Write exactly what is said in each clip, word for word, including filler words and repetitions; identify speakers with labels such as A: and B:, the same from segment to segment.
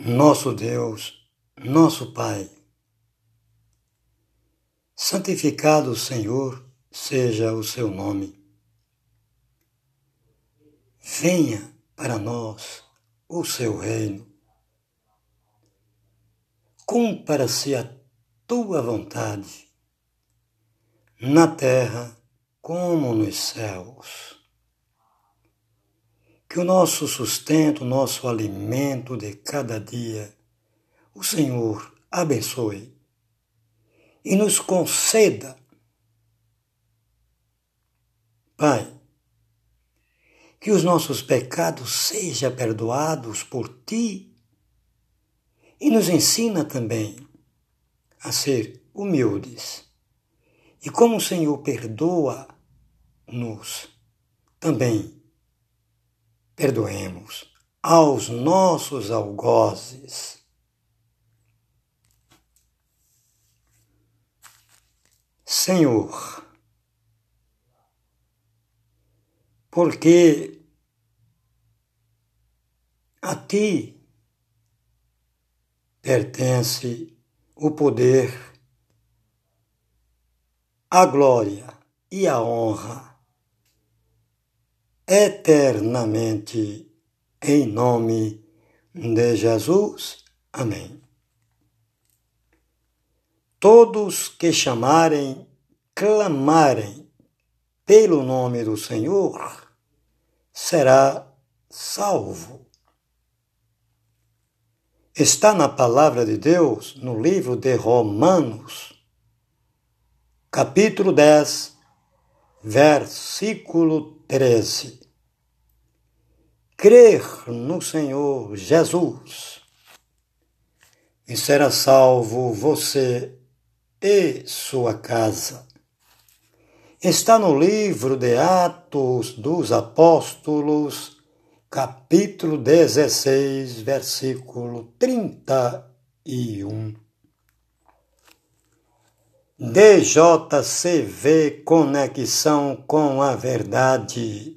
A: Nosso Deus, nosso Pai, santificado Senhor seja o seu nome. Venha para nós o seu reino. Cumpra-se a tua vontade, na terra como nos céus. Que o nosso sustento, o nosso alimento de cada dia, o Senhor abençoe e nos conceda. Pai, que os nossos pecados sejam perdoados por Ti e nos ensina também a ser humildes. E como o Senhor perdoa-nos, também perdoemos aos nossos algozes. Senhor, porque a Ti pertence o poder, a glória e a honra eternamente, em nome de Jesus. Amém. Todos que chamarem, clamarem pelo nome do Senhor, será salvo. Está na palavra de Deus, no livro de Romanos, capítulo dez, versículo treze. Crer no Senhor Jesus e será salvo você e sua casa. Está no livro de Atos dos Apóstolos, capítulo dezesseis, versículo trinta e um. D J C V Conexão com a Verdade.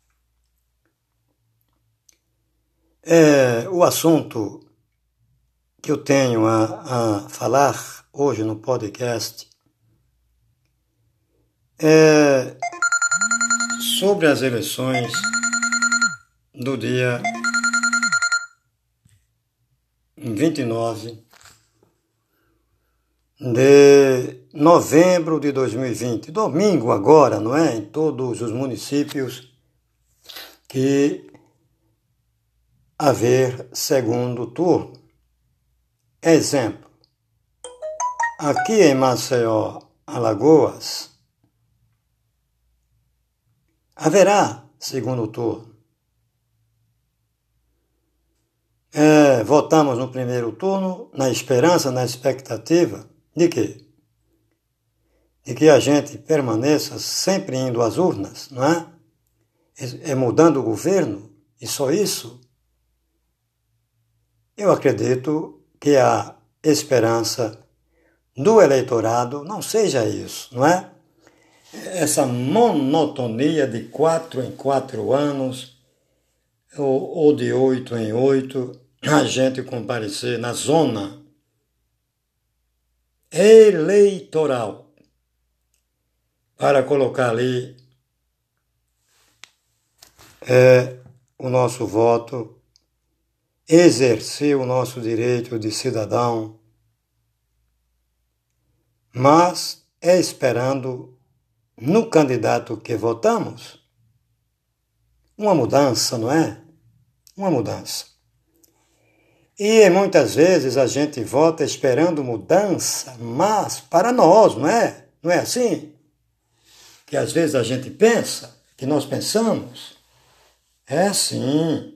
A: É, o assunto que eu tenho a, a falar hoje no podcast é sobre as eleições do dia vinte e nove de novembro de dois mil e vinte, domingo agora, não é? Em todos os municípios que haver segundo turno. Exemplo, aqui em Maceió, Alagoas, haverá segundo turno. É, votamos no primeiro turno na esperança, na expectativa de quê? De que a gente permaneça sempre indo às urnas, não é? É, é mudando o governo, e só isso. Eu acredito que a esperança do eleitorado não seja isso, não é? Essa monotonia de quatro em quatro anos, ou, ou de oito em oito, a gente comparecer na zona eleitoral para colocar ali é, o nosso voto, exercer o nosso direito de cidadão, mas é esperando no candidato que votamos uma mudança, não é? Uma mudança. E muitas vezes a gente vota esperando mudança, mas para nós, não é? Não é assim? Que às vezes a gente pensa, que nós pensamos. É assim.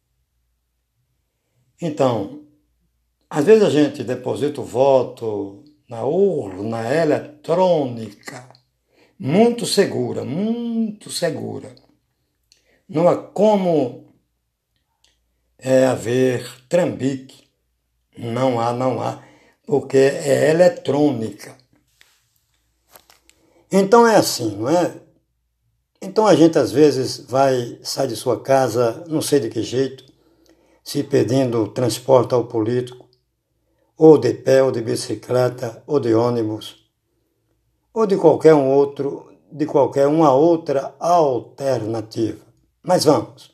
A: Então, às vezes a gente deposita o voto na urna eletrônica, muito segura, muito segura. Não há como é, haver trambique. Não há, não há, porque é eletrônica. Então é assim, não é? Então a gente às vezes vai, sai de sua casa, não sei de que jeito, se pedindo transporte ao político, ou de pé, ou de bicicleta, ou de ônibus, ou de qualquer um outro, de qualquer uma outra alternativa. Mas vamos.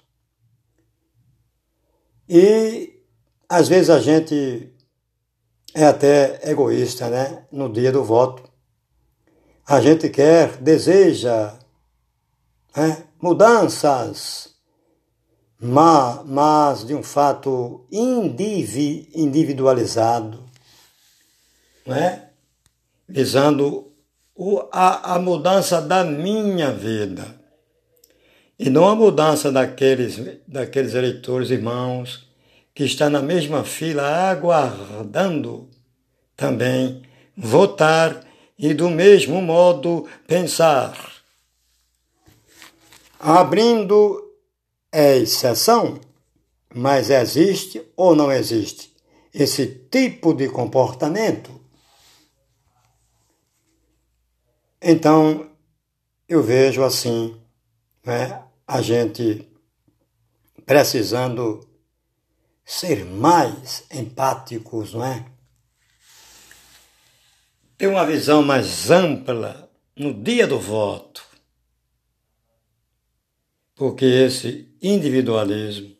A: E às vezes a gente é até egoísta, né? No dia do voto. A gente quer, deseja, né? Mudanças, mas, mas de um fato indivi, individualizado, né? Visando o, a, a mudança da minha vida. E não a mudança daqueles, daqueles eleitores irmãos que estão na mesma fila aguardando também votar e do mesmo modo pensar. Abrindo é exceção, mas existe ou não existe esse tipo de comportamento? Então, eu vejo assim, né, a gente precisando ser mais empáticos, não é? Ter uma visão mais ampla no dia do voto. Porque esse individualismo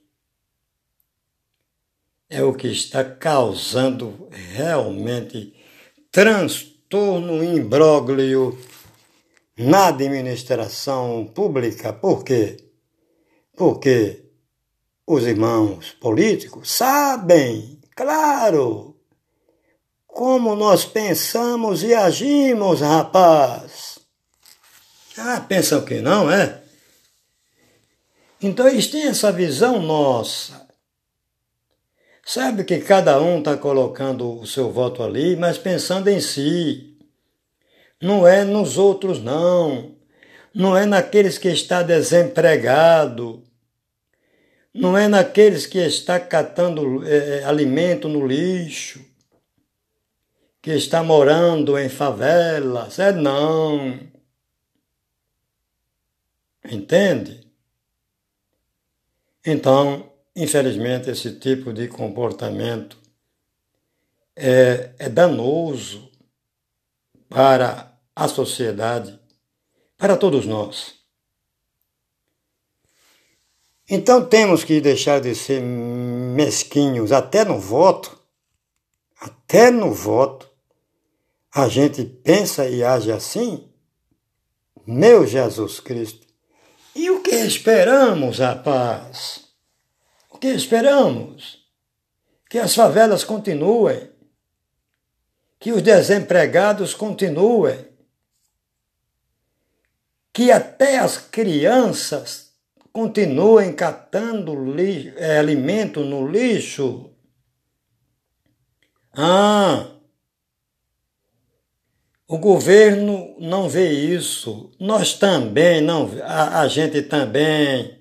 A: é o que está causando realmente transtorno, imbróglio na administração pública. Por quê? Porque os irmãos políticos sabem, claro, como nós pensamos e agimos, rapaz. Ah, pensam que não, é? Então eles têm essa visão nossa. Sabe que cada um está colocando o seu voto ali, mas pensando em si. Não é nos outros, não. Não é naqueles que está desempregado. Não é naqueles que está catando é, alimento no lixo. Que está morando em favelas. É não. Entende? Então, infelizmente, esse tipo de comportamento é, é danoso para a sociedade, para todos nós. Então temos que deixar de ser mesquinhos até no voto, até no voto, a gente pensa e age assim? Meu Jesus Cristo! E o que esperamos, rapaz? O que esperamos? Que as favelas continuem, que os desempregados continuem, que até as crianças continuem catando lixo, é, alimento no lixo. Ah, o governo não vê isso, nós também não, a, a gente também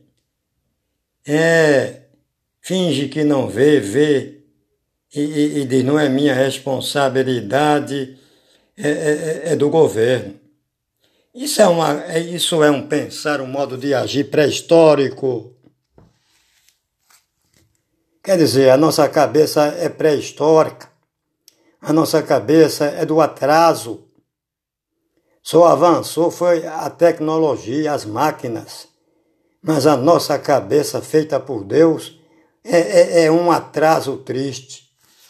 A: é, finge que não vê, vê, e, e, e diz, não é minha responsabilidade, é, é, é do governo. Isso é, uma, isso é um pensar, um modo de agir pré-histórico. Quer dizer, a nossa cabeça é pré-histórica, a nossa cabeça é do atraso. Só avançou foi a tecnologia, as máquinas, mas a nossa cabeça feita por Deus é, é, é um atraso triste.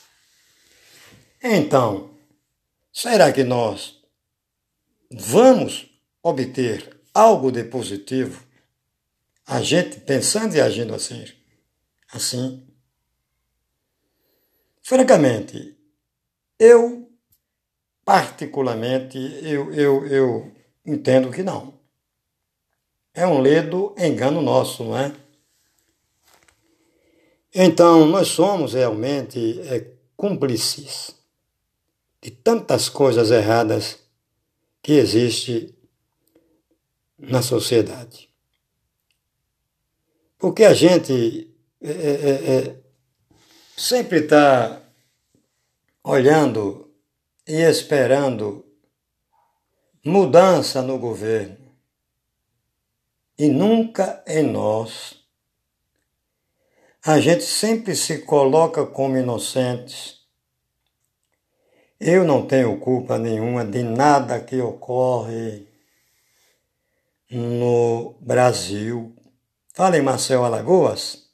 A: Então, será que nós vamos obter algo de positivo, a gente pensando e agindo assim? Assim? Francamente, eu, particularmente, eu, eu, eu entendo que não. É um ledo engano nosso, não é? Então, nós somos realmente é, cúmplices de tantas coisas erradas que existem na sociedade. Porque a gente é, é, é, sempre está olhando e esperando mudança no governo e nunca em nós. a gente sempre se coloca como inocentes. Eu não tenho culpa nenhuma de nada que ocorre no Brasil. Fala em Maceió, Alagoas?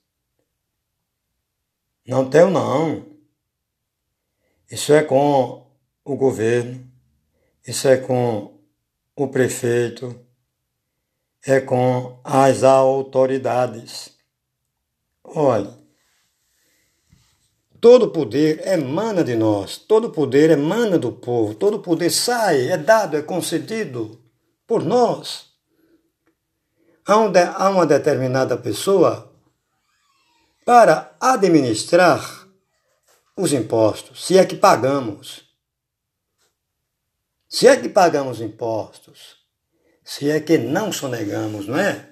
A: Não tenho, não. Isso é com o governo, isso é com o prefeito, é com as autoridades. Olha, todo poder emana de nós, todo poder emana do povo, todo poder sai, é dado, é concedido por nós a uma determinada pessoa para administrar os impostos, se é que pagamos. Se é que pagamos impostos, se é que não sonegamos, não é?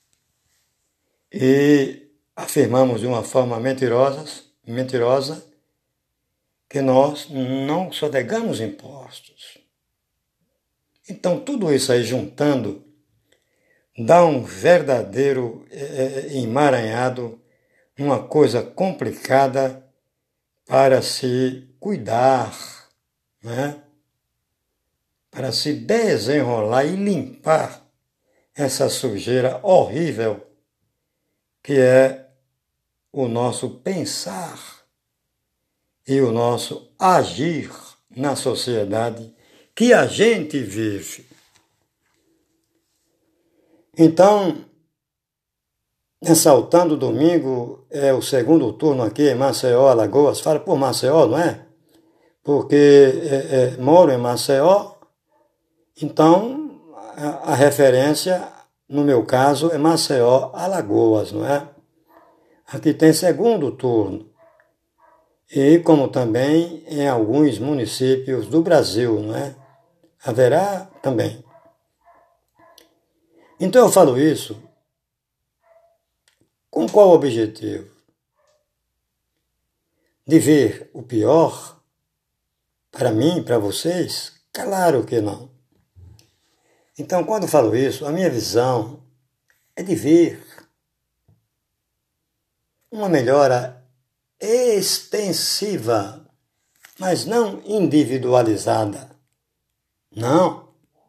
A: E afirmamos de uma forma mentirosa, mentirosa que nós não sonegamos impostos. Então, tudo isso aí juntando dá um verdadeiro é, emaranhado, uma coisa complicada para se cuidar, né? Para se desenrolar e limpar essa sujeira horrível que é o nosso pensar e o nosso agir na sociedade que a gente vive. Então, ressaltando domingo, é o segundo turno aqui em Maceió, Alagoas. Fala por Maceió, não é? Porque é, é, moro em Maceió, então a, a referência, no meu caso, é Maceió, Alagoas, não é? Aqui tem segundo turno. E como também em alguns municípios do Brasil, não é? Haverá também. Então eu falo isso com qual objetivo? De ver o pior para mim, para vocês? Claro que não. Então, quando eu falo isso, a minha visão é de ver uma melhora extensiva, mas não individualizada. Não.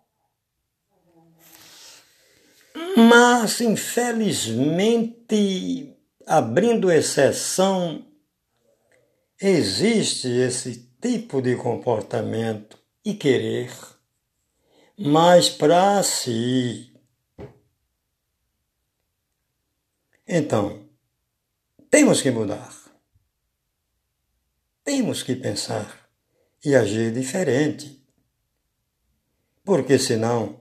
A: Mas, infelizmente, abrindo exceção, existe esse tipo de comportamento e querer, mas para si. Então, temos que mudar. Temos que pensar e agir diferente. Porque senão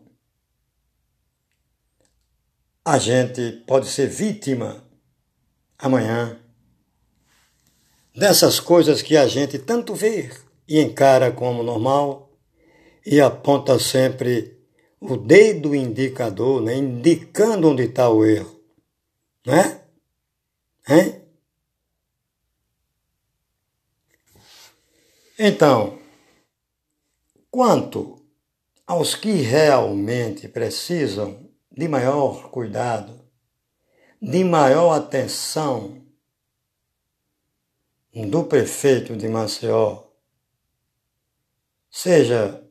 A: a gente pode ser vítima amanhã dessas coisas que a gente tanto vê e encara como normal e aponta sempre o dedo indicador, né, indicando onde está o erro, né? Hein? Então, quanto aos que realmente precisam de maior cuidado, de maior atenção do prefeito de Maceió, seja,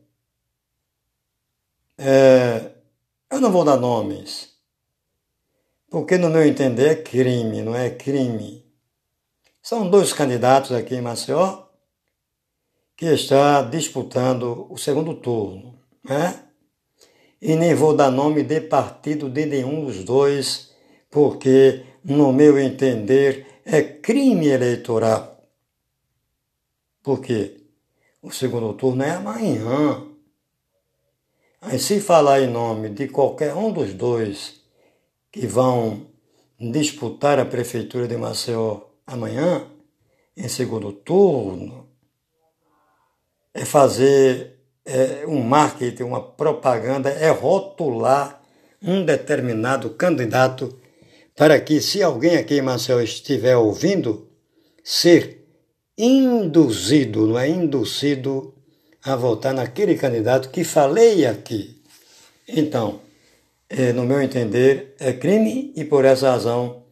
A: é, eu não vou dar nomes, porque no meu entender é crime, não é crime. São dois candidatos aqui em Maceió que está disputando o segundo turno, né? E nem vou dar nome de partido de nenhum dos dois, porque, no meu entender, é crime eleitoral. Por quê? O segundo turno é amanhã. Aí, se falar em nome de qualquer um dos dois que vão disputar a prefeitura de Maceió amanhã, em segundo turno, é fazer é, um marketing, uma propaganda, é rotular um determinado candidato para que, se alguém aqui em Maceió estiver ouvindo, ser induzido, não é induzido a votar naquele candidato que falei aqui. Então, é, no meu entender, é crime e por essa razão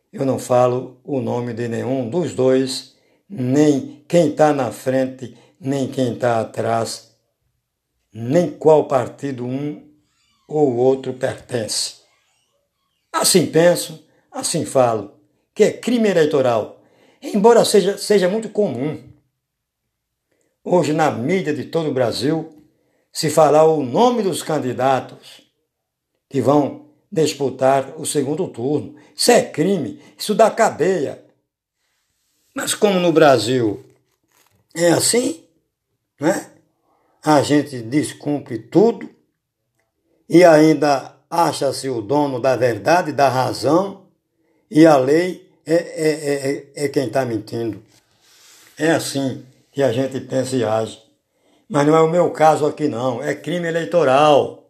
A: eu não falo o nome de nenhum dos dois, nem quem está na frente, nem quem está atrás, nem qual partido um ou outro pertence. Assim penso, assim falo, que é crime eleitoral, embora seja, seja muito comum. Hoje, na mídia de todo o Brasil, se falar o nome dos candidatos que vão disputar o segundo turno. Isso é crime, isso dá cadeia. Mas como no Brasil é assim, né? A gente descumpre tudo e ainda acha-se o dono da verdade, da razão, e a lei é, é, é, é quem está mentindo. É assim que a gente pensa e age. Mas não é o meu caso aqui não, é crime eleitoral.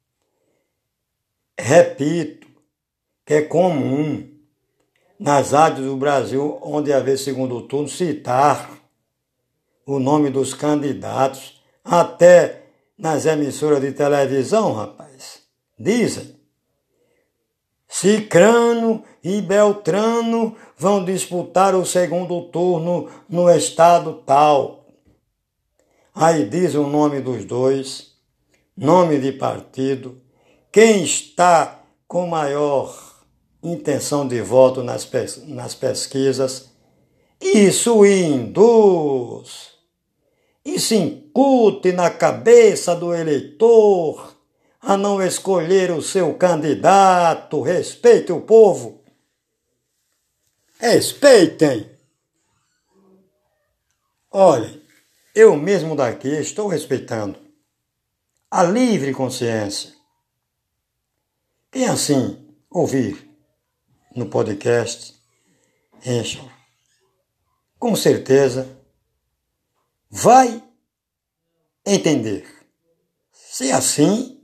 A: Repito, que é comum nas rádios do Brasil, onde haver segundo turno, citar o nome dos candidatos, até nas emissoras de televisão, rapaz. Dizem, Cicrano e Beltrano vão disputar o segundo turno no estado tal. Aí diz o nome dos dois, nome de partido, quem está com maior intenção de voto nas, pes- nas pesquisas. Isso induz, isso incute na cabeça do eleitor a não escolher o seu candidato. Respeite o povo. Respeitem. Olhem, eu mesmo daqui estou respeitando a livre consciência. Quem assim ouvir no podcast, encha, com certeza vai entender. Se assim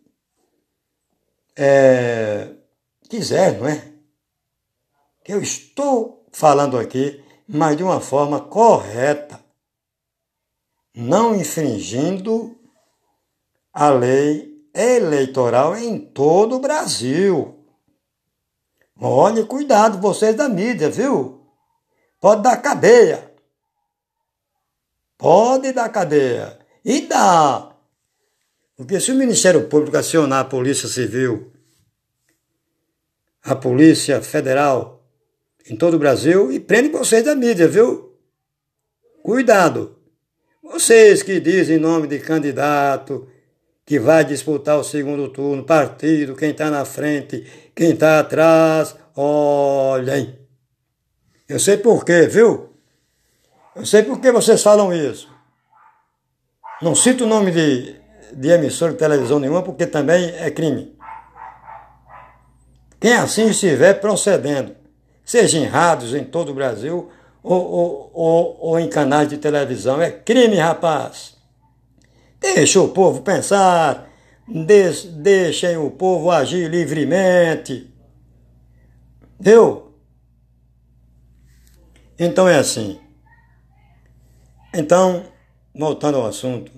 A: é, quiser, não é? Eu estou falando aqui, mas de uma forma correta, não infringindo a lei eleitoral em todo o Brasil. Olhe, cuidado, vocês da mídia, viu? Pode dar cadeia. Pode dar cadeia. E dá. Porque se o Ministério Público acionar a Polícia Civil, a Polícia Federal, em todo o Brasil, e prende vocês da mídia, viu? Cuidado. Vocês que dizem nome de candidato, que vai disputar o segundo turno, partido, quem está na frente, quem está atrás, olhem. Eu sei por quê, viu? Eu sei por que vocês falam isso. Não cito o nome de, de emissora de televisão nenhuma, porque também é crime. Quem assim estiver procedendo, seja em rádios em todo o Brasil, ou, ou, ou, ou em canais de televisão, é crime, rapaz. Deixa o povo pensar, deixem o povo agir livremente. Viu? Então é assim. Então, voltando ao assunto,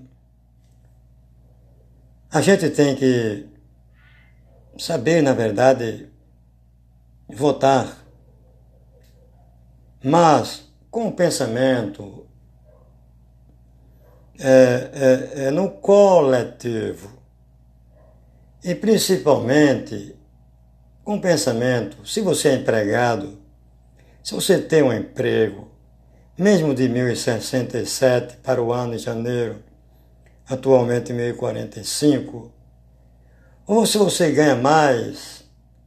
A: a gente tem que saber, na verdade, votar, mas com o pensamento é, é, é no coletivo e principalmente com o pensamento, se você é empregado, se você tem um emprego, mesmo de mil e sessenta e sete para o ano de janeiro, atualmente mil e quarenta e cinco, ou se você ganha mais,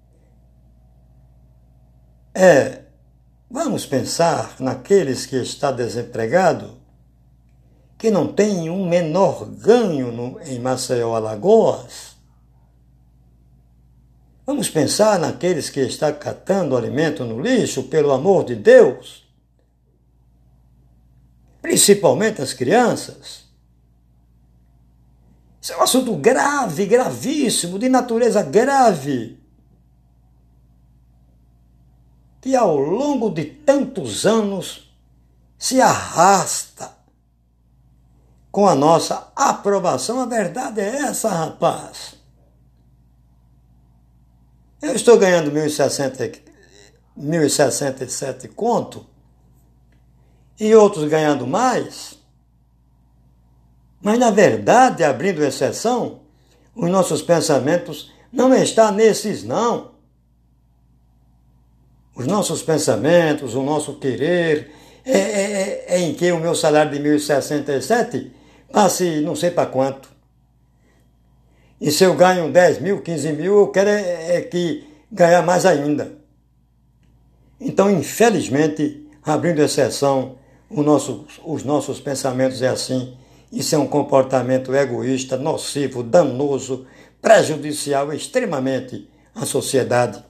A: é, vamos pensar naqueles que estão desempregados, que não têm um menor ganho no, em Maceió, Alagoas. Vamos pensar naqueles que estão catando alimento no lixo, pelo amor de Deus. Principalmente as crianças. Isso é um assunto grave, gravíssimo, de natureza grave, que ao longo de tantos anos se arrasta com a nossa aprovação. A verdade é essa, rapaz. Eu estou ganhando mil e sessenta mil e sessenta e sete conto, e outros ganhando mais. Mas, na verdade, abrindo exceção, os nossos pensamentos não estão nesses, não. Os nossos pensamentos, o nosso querer, é, é, é em que o meu salário de mil e sessenta e sete passe não sei para quanto. E se eu ganho dez mil, quinze mil, eu quero é, é que ganhar mais ainda. Então, infelizmente, abrindo exceção, o nosso, os nossos pensamentos é assim. Isso é um comportamento egoísta, nocivo, danoso, prejudicial extremamente à sociedade.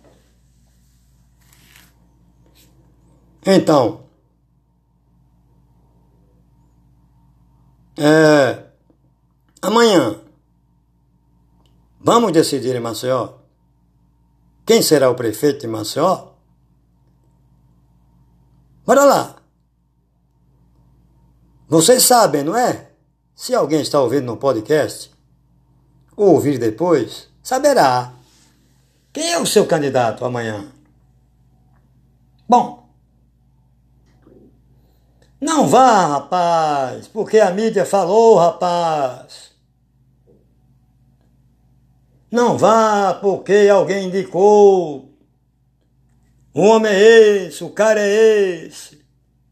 A: Então, é, amanhã, vamos decidir em Maceió quem será o prefeito de Maceió? Bora lá. Vocês sabem, não é? Se alguém está ouvindo no podcast, ou ouvir depois, saberá quem é o seu candidato amanhã. Bom, não vá, rapaz, porque a mídia falou, rapaz. Não vá porque alguém indicou. O homem é esse, o cara é esse.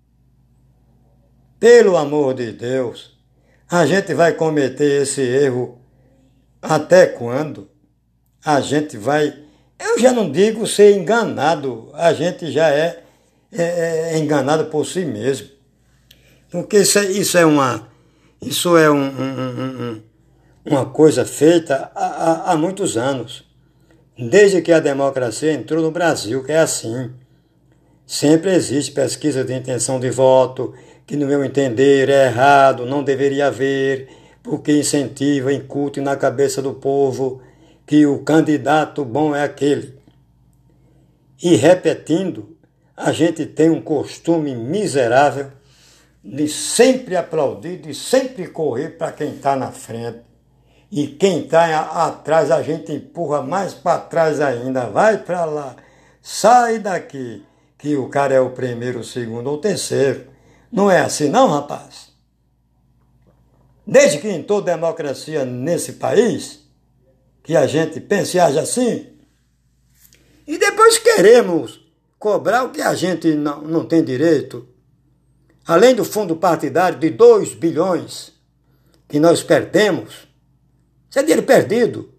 A: Pelo amor de Deus, a gente vai cometer esse erro até quando? A gente vai... Eu já não digo ser enganado, a gente já é, é, é enganado por si mesmo. Porque isso é, isso é uma... Isso é um, um, um, um, uma coisa feita há, há, há muitos anos. Desde que a democracia entrou no Brasil, que é assim. Sempre existe pesquisa de intenção de voto, que no meu entender é errado, não deveria haver, porque incentiva, incute na cabeça do povo que o candidato bom é aquele. E repetindo, a gente tem um costume miserável de sempre aplaudir, de sempre correr para quem está na frente. E quem está atrás a gente empurra mais para trás ainda. Vai para lá, sai daqui, que o cara é o primeiro, o segundo ou o terceiro. Não é assim não, rapaz? Desde que entrou democracia nesse país, que a gente pense e age assim, e depois queremos cobrar o que a gente não, não tem direito. Além do fundo partidário de dois bilhões que nós perdemos, isso é dinheiro perdido.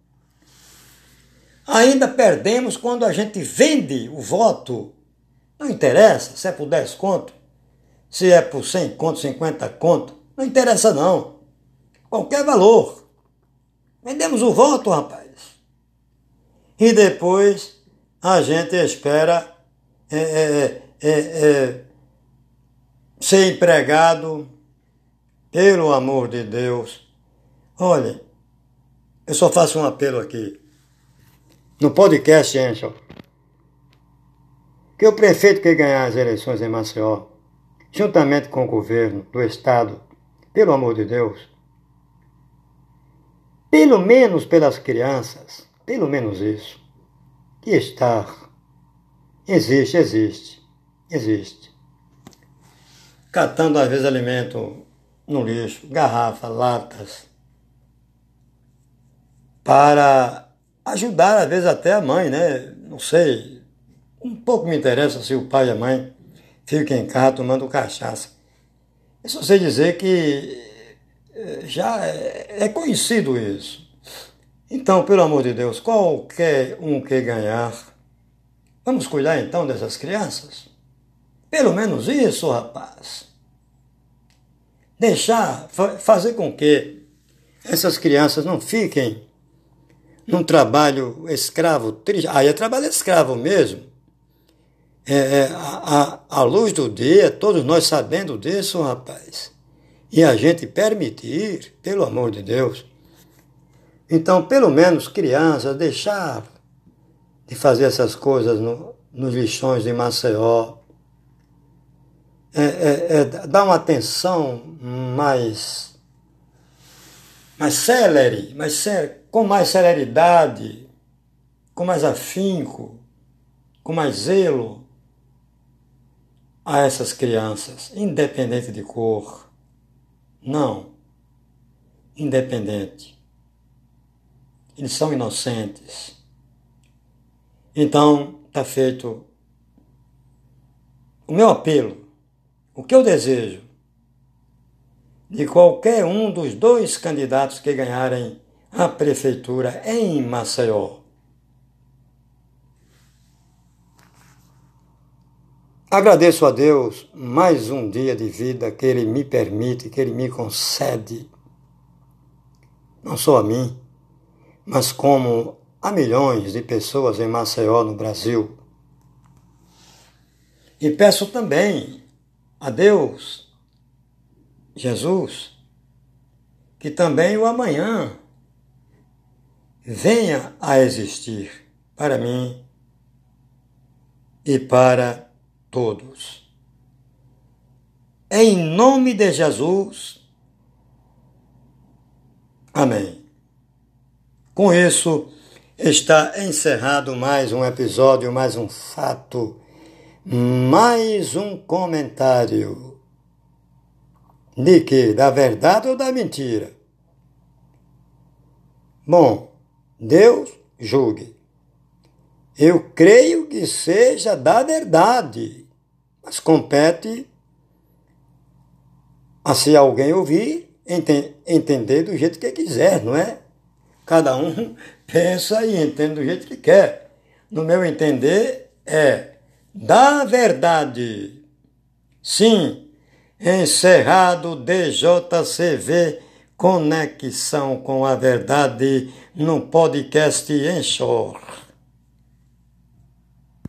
A: Ainda perdemos quando a gente vende o voto. Não interessa se é por dez conto, se é por cem conto, cinquenta conto. Não interessa não. Qualquer valor. Vendemos o voto, rapaz. E depois a gente espera é, é, é, é, ser empregado. Pelo amor de Deus. Olha, eu só faço um apelo aqui. No podcast, Angel, que o prefeito que ganhar as eleições em Maceió, juntamente com o governo do estado, pelo amor de Deus, pelo menos pelas crianças, pelo menos isso, que estar, existe, existe, existe, catando às vezes alimento no lixo, garrafa, latas, para ajudar às vezes até a mãe, né? Não sei, um pouco me interessa se o pai e a mãe ficam em casa tomando cachaça. Eu só sei dizer que já é conhecido isso. Então, pelo amor de Deus, qualquer um que ganhar, vamos cuidar então dessas crianças? Pelo menos isso, rapaz. Deixar, fazer com que essas crianças não fiquem num trabalho escravo, triste. Aí é trabalho escravo mesmo. É, é, a, a, a luz do dia, todos nós sabendo disso, rapaz. E a gente permitir, pelo amor de Deus. Então, pelo menos, crianças, deixar de fazer essas coisas no, nos lixões de Maceió. É, é, é, dar uma atenção mais, mais célere, mais célere, com mais celeridade, com mais afinco, com mais zelo a essas crianças, independente de cor. Não, independente. Eles são inocentes. Então, está feito o meu apelo, o que eu desejo de qualquer um dos dois candidatos que ganharem a prefeitura em Maceió. Agradeço a Deus mais um dia de vida que Ele me permite, que Ele me concede, não só a mim, mas como a milhões de pessoas em Maceió, no Brasil. E peço também a Deus, Jesus, que também o amanhã venha a existir para mim e para todos. Em nome de Jesus, amém. Com isso, está encerrado mais um episódio, mais um fato, mais um comentário. De que? Da verdade ou da mentira? Bom, Deus julgue. Eu creio que seja da verdade, mas compete a se alguém ouvir, ente- entender do jeito que quiser, não é? Cada um pensa e entende do jeito que quer. No meu entender, é da verdade. Sim, encerrado D J C V, Conexão com a Verdade, no podcast Enxor.